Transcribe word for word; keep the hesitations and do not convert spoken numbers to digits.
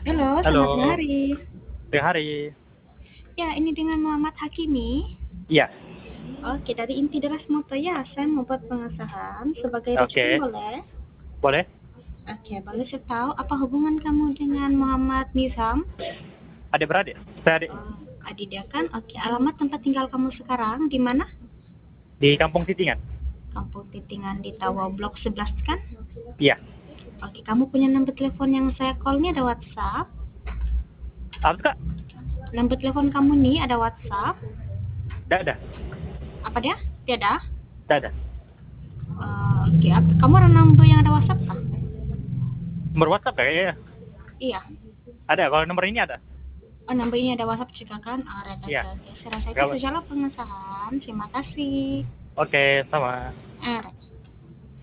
Halo, selamat Halo, hari. sore hari. Ya, ini dengan Muhammad Hakimi. Iya, Oke, dari Inti Deras Moto ya, saya membuat pengesahan sebagai Richmond oke, boleh? boleh. Oke, boleh saya tahu apa hubungan kamu dengan Muhammad Nizam? Adik-beradik, saya adik Oh, adik dia kan? Oke, alamat tempat tinggal kamu sekarang di mana? di Kampung Titingan. Kampung Titingan di Tawa Blok sebelas kan? Iya, Oke, kamu punya nomor telepon yang saya call ini ada WhatsApp? harus kak? Nomor telepon kamu nih ada WhatsApp? Tidak ada, Apa dia? Tiada? tidak ada. Eh, Oke, ap- kamu ada nomor yang ada WhatsApp kah? Nomor WhatsApp ya? Iya, Iya. ada. Kalau nomor ini ada. Oh, nomor ini ada WhatsApp juga kan? Alright, oke, Iya, oke. Saya rasa itu gawat. sajalah pengesahan. Terima kasih. Oke, sama. Alright.